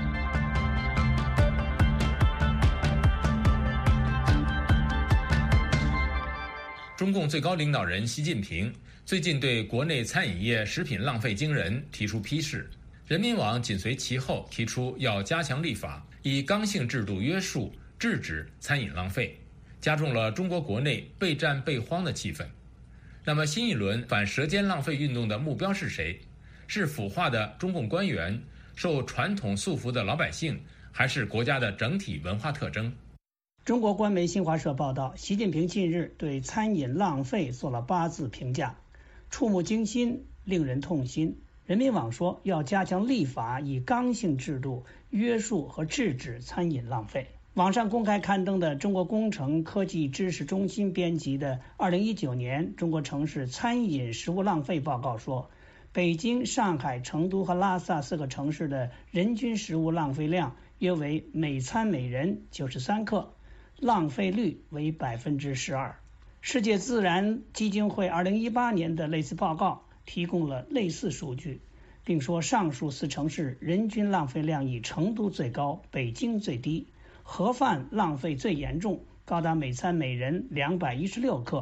中共最高领导人习近平最近对国内餐饮业食品浪费惊人提出批示，人民网紧随其后提出要加强立法，以刚性制度约束制止餐饮浪费，加重了中国国内备战备荒的气氛。那么新一轮反舌尖浪费运动的目标是谁？是腐化的中共官员、受传统束缚的老百姓，还是国家的整体文化特征？ 中国官媒新华社报道，习近平近日对餐饮浪费做了八字评价，触目惊心，令人痛心。人民网说要加强立法，以刚性制度约束和制止餐饮浪费。网上公开刊登的中国工程科技知识中心编辑的二零一九年中国城市餐饮食物浪费报告说，北京、上海、成都和拉萨四个城市的人均食物浪费量约为每餐每人九十三克，浪费率为百分之十二。世界自然基金会二零一八年的类似报告提供了类似数据，并说上述四城市人均浪费量以成都最高，北京最低。盒饭浪费最严重，高达每餐每人两百一十六克，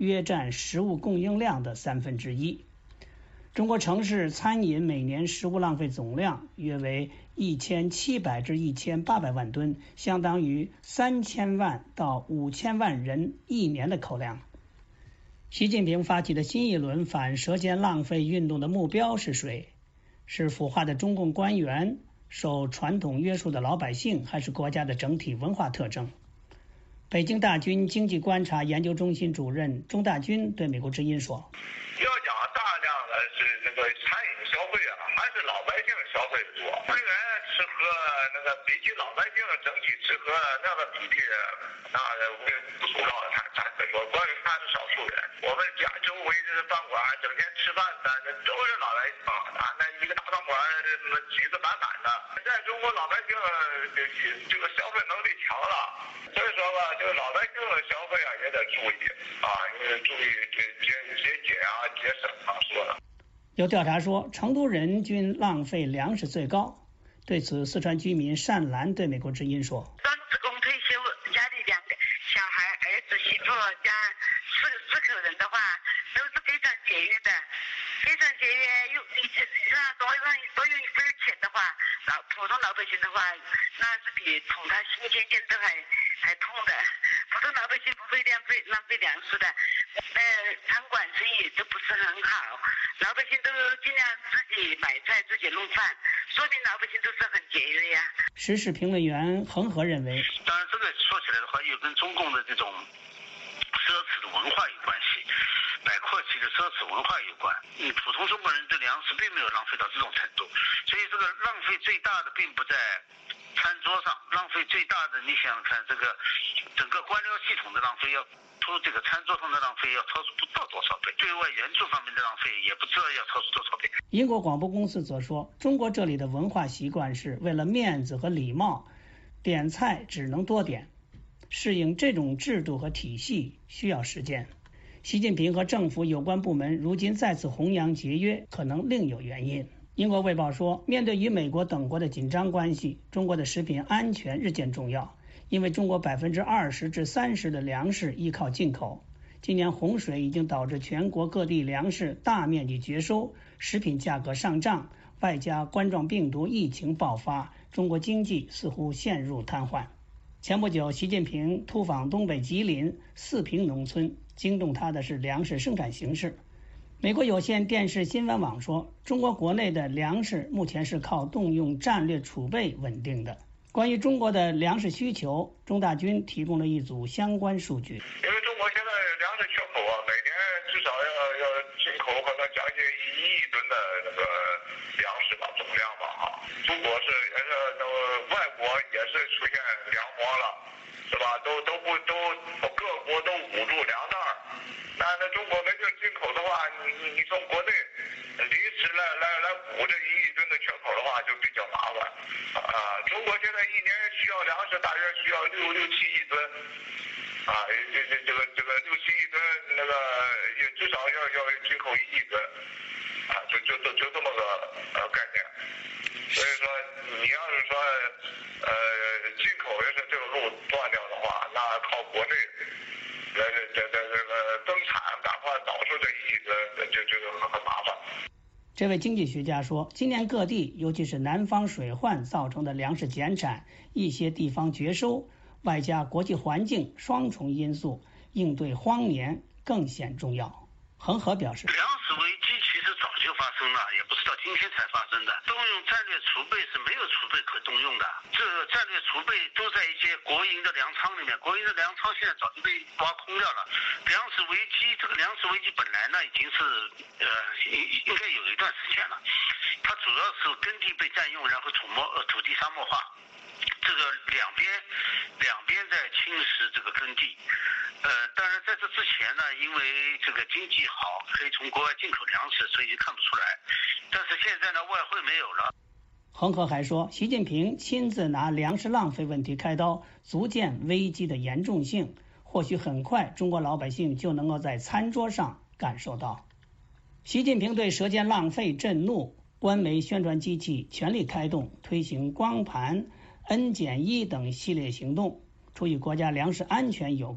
约占食物供应量的三分之一。中国城市餐饮每年食物浪费总量约为一千七百至一千八百万吨，相当于三千万到五千万人一年的口粮。习近平发起的新一轮反舌尖浪费运动的目标是谁？是腐化的中共官员、受传统约束的老百姓，还是国家的整体文化特征？北京大军经济观察研究中心主任钟大军对美国之音说： 要讲大量的是那个餐饮消费啊，还是老百姓消费多。官员吃喝那个比起老百姓整体吃喝那个比例，那我也不知道他他很多官员他是少数人。我们家周围的饭馆整天吃饭的那都是老百姓啊，那一个大饭馆挤得满满的。现在中国老百姓这这个消费能力强了，所以说吧，这个老百姓的消费啊也得注意啊，也得注意这节节俭啊节省啊说的。 有调查说，成都人均浪费粮食最高。对此，四川居民单兰对美国之音说： 双职工退休，家里两个小孩，儿子媳妇加四四口人的话，都是非常节约的，非常节约。又你让多用多用一分钱的话，老普通老百姓的话，那是比捅他心尖尖都还还痛的。普通老百姓不会浪费浪费粮食的，呃，餐馆生意都不是很好，老百姓都尽量自己买菜自己弄饭，说明老百姓都是很节约呀。 时事评论员恒河认为， 当然这个说起来的话，又跟中共的这种奢侈的文化有关系，买阔气的奢侈文化有关。你普通中国人对粮食并没有浪费到这种程度，所以这个浪费最大的并不在餐桌上，浪费最大的，你想想看，这个整个官僚系统的浪费要出这个餐桌上的浪费要超出不到多少倍，对外援助方面的浪费也不知道要超出多少倍。 英国广播公司则说，中国这里的文化习惯是为了面子和礼貌，点菜只能多点。适应这种制度和体系需要时间。习近平和政府有关部门如今再次弘扬节约，可能另有原因。英国卫报说，面对与美国等国的紧张关系，中国的食品安全日渐重要，因为中国百分之二十至三十的粮食依靠进口。今年洪水已经导致全国各地粮食大面积绝收，食品价格上涨，外加冠状病毒疫情爆发，中国经济似乎陷入瘫痪。前不久，习近平突访东北吉林四平农村，惊动他的是粮食生产形势。美国有线电视新闻网说，中国国内的粮食目前是靠动用战略储备稳定的。关于中国的粮食需求，钟大军提供了一组相关数据。 因为中国现在粮食缺口啊，每年至少要要进口可能将近一亿吨的那个粮食吧，总量吧啊。中国是也是那个外国也是出现粮荒了，是吧？都都不都各国都捂住粮袋儿。那那中国没地进口的话，你你你从国内临时来来来补这一亿吨的缺口的话，就比较麻烦啊。中国现在一年需要粮食大约需要六六七亿吨啊，这这这个这个六七亿吨那个也至少要要进口一亿吨啊，就就就就这么个呃概念。所以说，你要是说呃进口要是这个路断掉的话，那靠国内这这这这个增产，赶快导出这一亿吨，就这个很很麻烦。 这位经济学家说，今年各地，尤其是南方水患造成的粮食减产，一些地方绝收，外加国际环境双重因素，应对荒年更显重要。恒河表示， 粮食危机其实早就发生了，也不是到今天才发生的。动用战略储备是没有储备可动用的，这个战略储备都在一些国营的粮仓里面，国营的粮仓现在早就被挖空掉了。粮食危机，这个粮食危机本来呢已经是呃应应该有一段时间了，它主要是耕地被占用，然后土漠呃土地沙漠化，这个两边两边在侵蚀这个耕地。呃，当然在这之前呢，因为这个经济好，可以从国外进口粮食，所以就看不出来。但是现在呢，外汇没有了。 恒河还说，习近平亲自拿粮食浪费问题开刀，足见危机的严重性。或许很快，中国老百姓就能够在餐桌上感受到。习近平对舌尖浪费震怒，官媒宣传机器全力开动，推行光盘、N 减一等系列行动。除与国家粮食安全有关，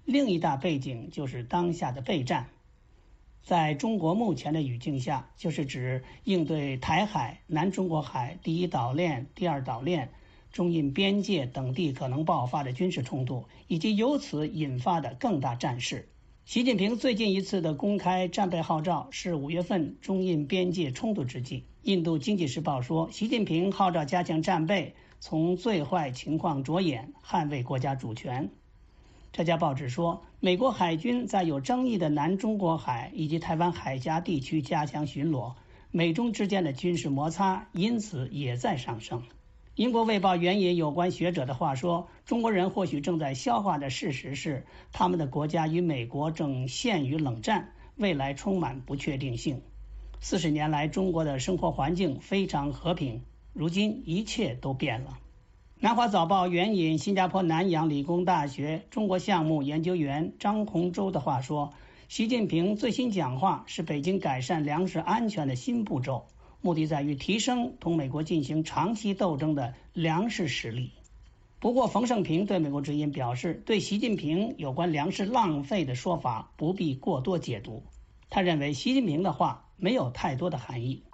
另一大背景就是当下的备战。在中国目前的语境下，就是指应对台海、南中国海第一岛链、第二岛链、中印边界等地可能爆发的军事冲突，以及由此引发的更大战事。习近平最近一次的公开战备号召是五月份中印边界冲突之际。印度经济时报说，习近平号召加强战备，从最坏情况着眼，捍卫国家主权。这家报纸说，美国海军在有争议的南中国海以及台湾海峡地区加强巡逻，美中之间的军事摩擦因此也在上升。英国卫报援引有关学者的话说，中国人或许正在消化的事实是，他们的国家与美国正陷于冷战，未来充满不确定性。四十年来，中国的生活环境非常和平，如今一切都变了。南华早报援引新加坡南洋理工大学中国项目研究员张洪洲的话说，习近平最新讲话是北京改善粮食安全的新步骤，目的在于提升同美国进行长期斗争的粮食实力。不过冯胜平对美国之音表示，对习近平有关粮食浪费的说法不必过多解读。他认为习近平的话没有太多的含义。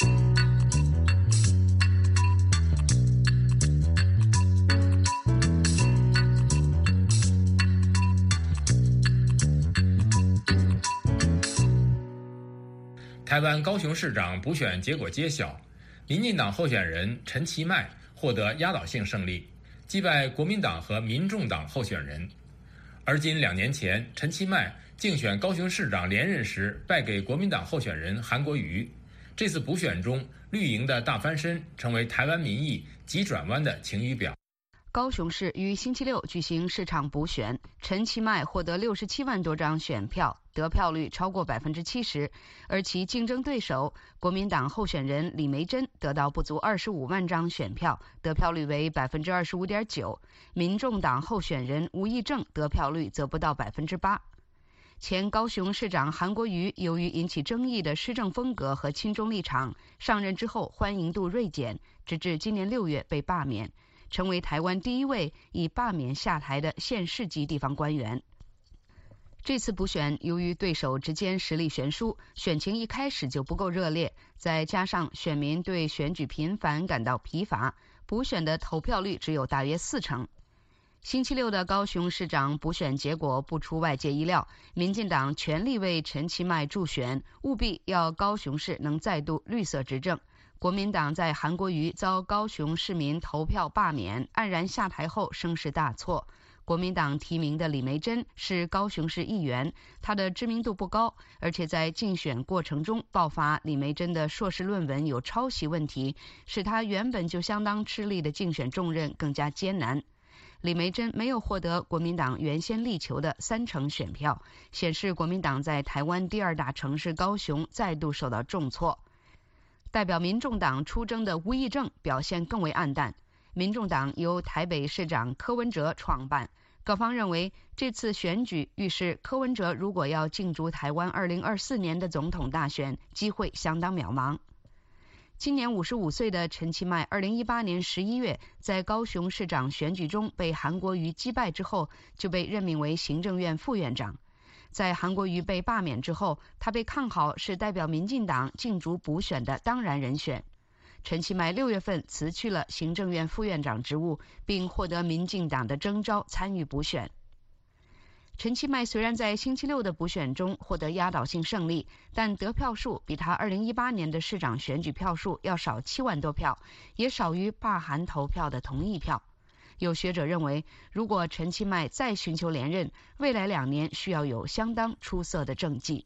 台湾高雄市长补选结果揭晓，民进党候选人陈其迈获得压倒性胜利，击败国民党和民众党候选人。而今两年前，陈其迈竞选高雄市长连任时败给国民党候选人韩国瑜。这次补选中，绿营的大翻身成为台湾民意急转弯的晴雨表。 高雄市于星期六举行市场补选，陈其迈获得六十七万多张选票，得票率超过百分之七十，而其竞争对手国民党候选人李眉蓁得到不足二十五万张选票，得票率为百分之二十五点九，民众党候选人吴益政得票率则不到百分之八。前高雄市长韩国瑜由于引起争议的施政风格和亲中立场，上任之后欢迎度锐减，直至今年六月被罢免，成为台湾第一位以罢免下台的县市级地方官员。这次补选由于对手之间实力悬殊，选情一开始就不够热烈，再加上选民对选举频繁感到疲乏，补选的投票率只有大约四成。星期六的高雄市长补选结果不出外界意料，民进党全力为陈其迈助选，务必要高雄市能再度绿色执政。国民党在韩国瑜遭高雄市民投票罢免黯然下台后声势大挫。国民党提名的李眉蓁是高雄市议员，他的知名度不高，而且在竞选过程中爆发李眉蓁的硕士论文有抄袭问题，使他原本就相当吃力的竞选重任更加艰难。李眉蓁没有获得国民党原先力求的三成选票，显示国民党在台湾第二大城市高雄再度受到重挫。代表民众党出征的吴益政表现更为黯淡，民众党由台北市长柯文哲创办，各方认为这次选举预示柯文哲如果要竞逐台湾二零二四年的总统大选，机会相当渺茫。今年五十五岁的陈其迈二零一八年十一月在高雄市长选举中被韩国瑜击败之后，就被任命为行政院副院长。在韩国瑜被罢免之后，他被看好是代表民进党竞逐补选的当然人选。陈其迈六月份辞去了行政院副院长职务，并获得民进党的征召参与补选。陈其迈虽然在星期六的补选中获得压倒性胜利，但得票数比他二零一八年的市长选举票数要少七万多票，也少于罢韩投票的同意票。有学者认为，如果陈其迈再寻求连任，未来两年需要有相当出色的政绩。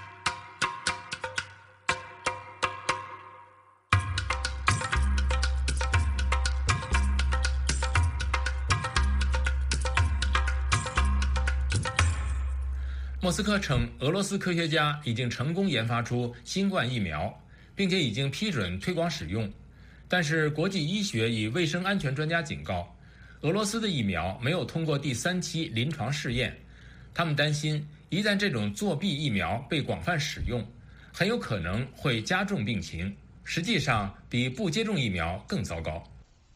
莫斯科称，俄罗斯科学家已经成功研发出新冠疫苗，并且已经批准推广使用。但是，国际医学与卫生安全专家警告，俄罗斯的疫苗没有通过第三期临床试验。他们担心，一旦这种作弊疫苗被广泛使用，很有可能会加重病情，实际上比不接种疫苗更糟糕。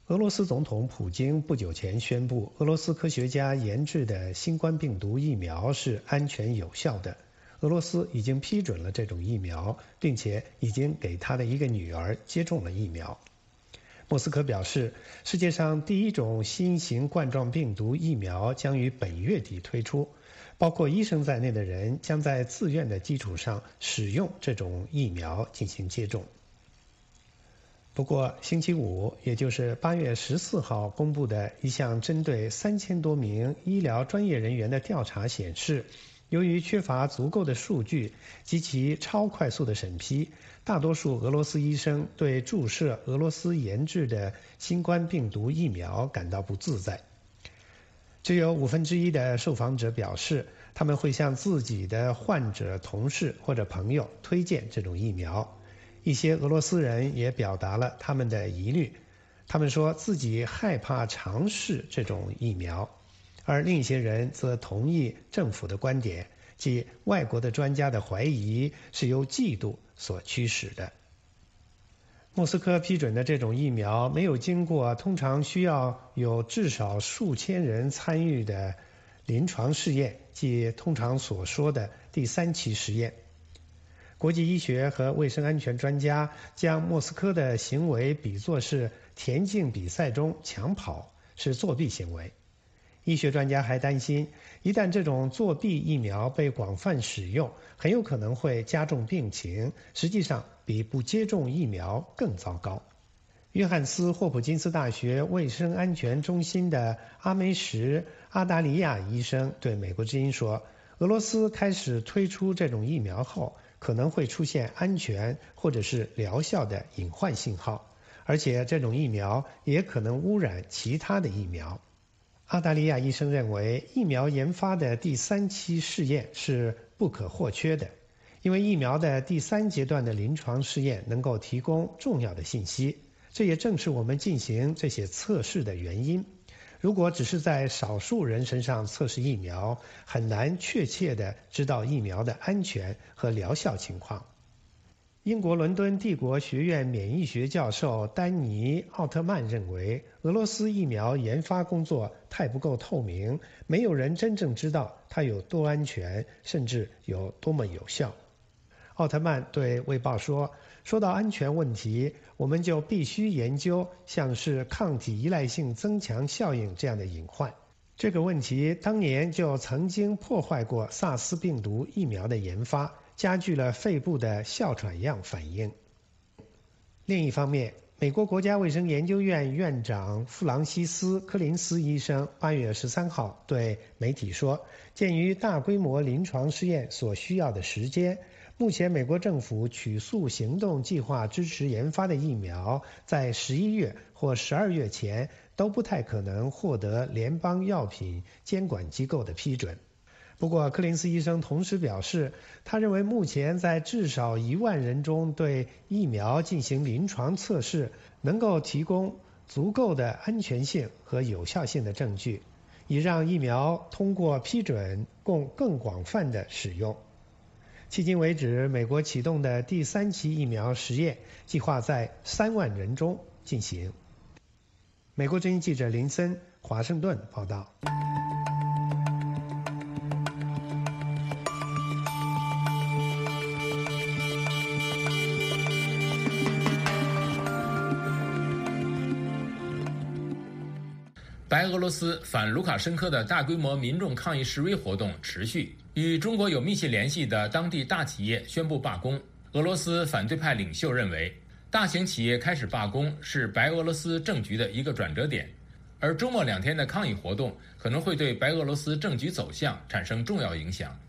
俄罗斯总统普京不久前宣布，俄罗斯科学家研制的新冠病毒疫苗是安全有效的。俄罗斯已经批准了这种疫苗，并且已经给他的一个女儿接种了疫苗。莫斯科表示，世界上第一种新型冠状病毒疫苗将于本月底推出，包括医生在内的人将在自愿的基础上使用这种疫苗进行接种。不过，星期五，也就是八月十四号公布的一项针对三千多名医疗专业人员的调查显示，由于缺乏足够的数据及其超快速的审批，大多数俄罗斯医生对注射俄罗斯研制的新冠病毒疫苗感到不自在。只有五分之一的受访者表示，他们会向自己的患者、同事或者朋友推荐这种疫苗。一些俄罗斯人也表达了他们的疑虑，他们说自己害怕尝试这种疫苗。而另一些人则同意政府的观点，即外国的专家的怀疑是由嫉妒所驱使的。莫斯科批准的这种疫苗没有经过通常需要有至少数千人参与的临床试验，即通常所说的第三期实验。国际医学和卫生安全专家将莫斯科的行为比作是田径比赛中抢跑，是作弊行为。医学专家还担心，一旦这种作弊疫苗被广泛使用，很有可能会加重病情，实际上比不接种疫苗更糟糕。约翰斯霍普金斯大学卫生安全中心的阿梅什·阿达里亚医生对美国之音说，俄罗斯开始推出这种疫苗后，可能会出现安全或者是疗效的隐患信号，而且这种疫苗也可能污染其他的疫苗。阿达利亚医生认为，疫苗研发的第三期试验是不可或缺的，因为疫苗的第三阶段的临床试验能够提供重要的信息，这也正是我们进行这些测试的原因。如果只是在少数人身上测试疫苗，很难确切地知道疫苗的安全和疗效情况。英国伦敦帝国学院免疫学教授丹尼·奥特曼认为，俄罗斯疫苗研发工作太不够透明，没有人真正知道它有多安全，甚至有多么有效。奥特曼对《卫报》说，说到安全问题，我们就必须研究像是抗体依赖性增强效应这样的隐患。这个问题当年就曾经破坏过萨斯病毒疫苗的研发，加剧了肺部的哮喘样反应。另一方面，美国国家卫生研究院院长弗朗西斯·柯林斯医生八月十三号对媒体说，鉴于大规模临床试验所需要的时间，目前美国政府曲速行动计划支持研发的疫苗，在十一月或十二月前都不太可能获得联邦药品监管机构的批准。不过，柯林斯医生同时表示，他认为目前在至少一万人中对疫苗进行临床测试，能够提供足够的安全性和有效性的证据，以让疫苗通过批准供更广泛的使用。迄今为止，美国启动的第三期疫苗实验计划在三万人中进行。美国之音记者林森，华盛顿报道。 白俄罗斯反卢卡申科的大规模民众抗议示威活动持续，与中国有密切联系的当地大企业宣布罢工。俄罗斯反对派领袖认为，大型企业开始罢工是白俄罗斯政局的一个转折点，而周末两天的抗议活动可能会对白俄罗斯政局走向产生重要影响。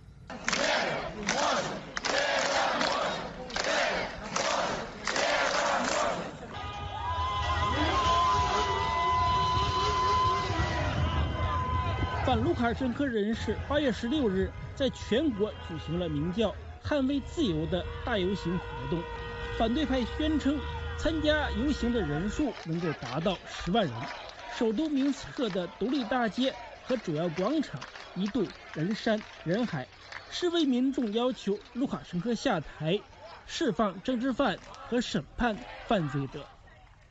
反卢卡申科人士八月十六日在全国举行了名叫“捍卫自由”的大游行活动。反对派宣称，参加游行的人数能够达到十万人。首都明斯克的独立大街和主要广场一度人山人海，示威民众要求卢卡申科下台，释放政治犯和审判犯罪者。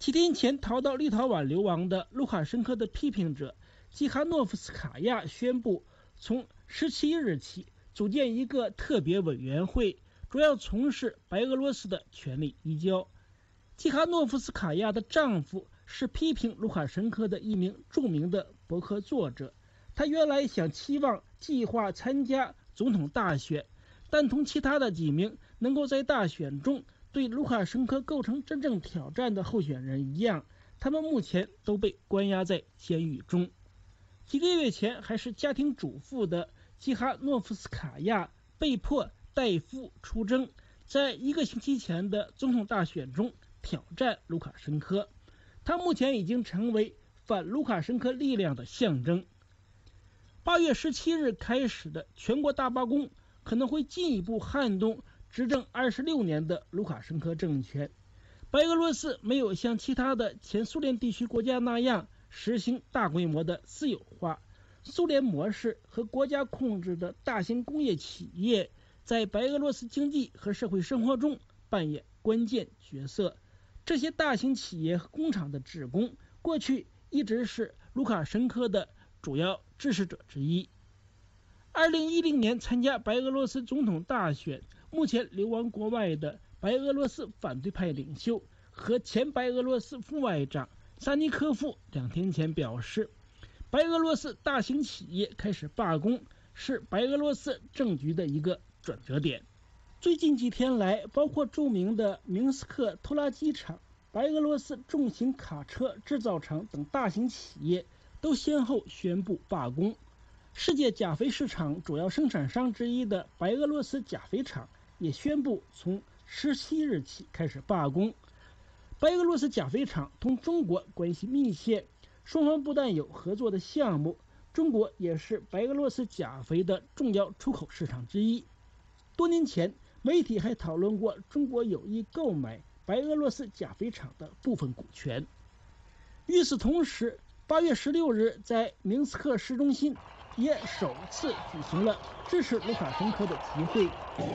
几天前逃到立陶宛流亡的卢卡申科的批评者季哈诺夫斯卡娅宣布，从十七日起组建一个特别委员会，主要从事白俄罗斯的权力移交。季哈诺夫斯卡娅的丈夫是批评卢卡申科的一名著名的博客作者，他原来想期望计划参加总统大选，但同其他的几名能够在大选中对卢卡申科构成真正挑战的候选人一样，他们目前都被关押在监狱中。几个月前还是家庭主妇的季哈诺夫斯卡娅被迫代夫出征，在一个星期前的总统大选中挑战卢卡申科。他目前已经成为反卢卡申科力量的象征。八月十七日开始的全国大罢工可能会进一步撼动执政二十六年的卢卡申科政权。白俄罗斯没有像其他的前苏联地区国家那样实行大规模的私有化，苏联模式和国家控制的大型工业企业在白俄罗斯经济和社会生活中扮演关键角色。这些大型企业和工厂的职工过去一直是卢卡申科的主要支持者之一。二零一零年参加白俄罗斯总统大选，目前流亡国外的白俄罗斯反对派领袖和前白俄罗斯副外长萨尼科夫两天前表示，白俄罗斯大型企业开始罢工是白俄罗斯政局的一个转折点。最近几天来，包括著名的明斯克拖拉机厂、白俄罗斯重型卡车制造厂等大型企业都先后宣布罢工。世界钾肥市场主要生产商之一的白俄罗斯钾肥厂也宣布从十七日起开始罢工。白俄罗斯钾肥厂同中国关系密切，双方不但有合作的项目，中国也是白俄罗斯钾肥的重要出口市场之一。多年前，媒体还讨论过中国有意购买白俄罗斯钾肥厂的部分股权。与此同时，八月十六日在明斯克市中心也首次举行了支持卢卡申科的集会。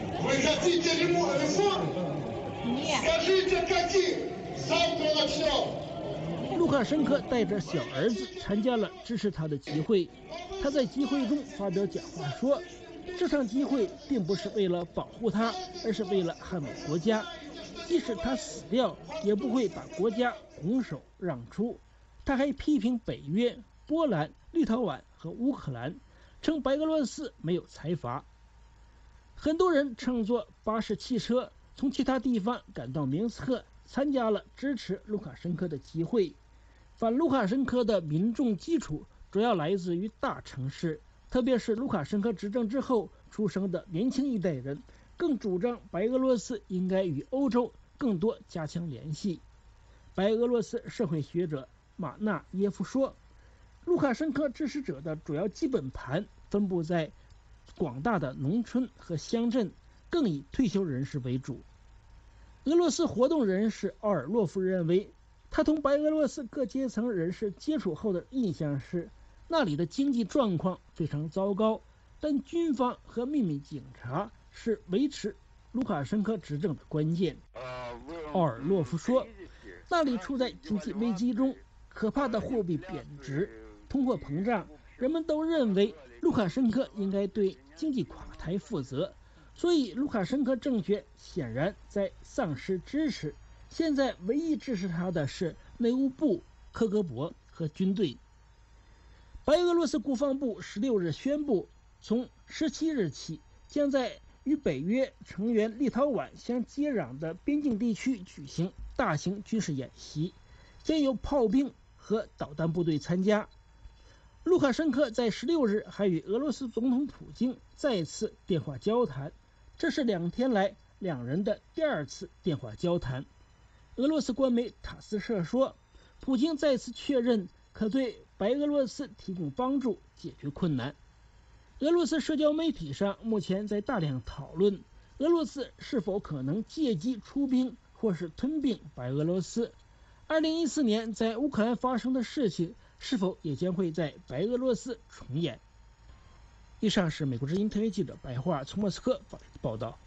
卢卡申科带着小儿子参加了支持他的集会，他在集会中发表讲话说，这场集会并不是为了保护他，而是为了捍卫国家，即使他死掉也不会把国家拱手让出。他还批评北约、波兰、立陶宛和乌克兰，称白俄罗斯没有财阀。很多人乘坐巴士、汽车从其他地方赶到明斯克，参加了支持卢卡申科的集会。反卢卡申科的民众基础主要来自于大城市，特别是卢卡申科执政之后出生的年轻一代人，更主张白俄罗斯应该与欧洲更多加强联系。白俄罗斯社会学者马纳耶夫说，卢卡申科支持者的主要基本盘分布在广大的农村和乡镇，更以退休人士为主。俄罗斯活动人士奥尔洛夫认为，他同白俄罗斯各阶层人士接触后的印象是，那里的经济状况非常糟糕，但军方和秘密警察是维持卢卡申科执政的关键。奥尔洛夫说，那里处在经济危机中，可怕的货币贬值、通货膨胀，人们都认为卢卡申科应该对经济垮台负责，所以卢卡申科政权显然在丧失支持。现在唯一支持他的是内务部、科格勃和军队。白俄罗斯国防部十六日宣布，从十七日起，将在与北约成员立陶宛相接壤的边境地区举行大型军事演习，将有炮兵和导弹部队参加。卢卡申科在十六日还与俄罗斯总统普京再次电话交谈，这是两天来两人的第二次电话交谈。俄罗斯官媒塔斯社说，普京再次确认可对白俄罗斯提供帮助，解决困难。俄罗斯社交媒体上目前在大量讨论俄罗斯是否可能借机出兵或是吞并白俄罗斯。二零一四年在乌克兰发生的事情是否也将会在白俄罗斯重演？以上是美国之音特约记者白桦从莫斯科发来的报道。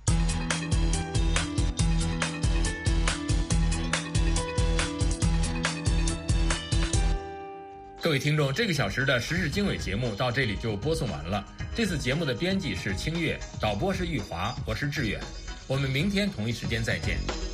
各位听众，这个小时的时事经纬节目到这里就播送完了。这次节目的编辑是清月，导播是玉华，我是志远。我们明天同一时间再见。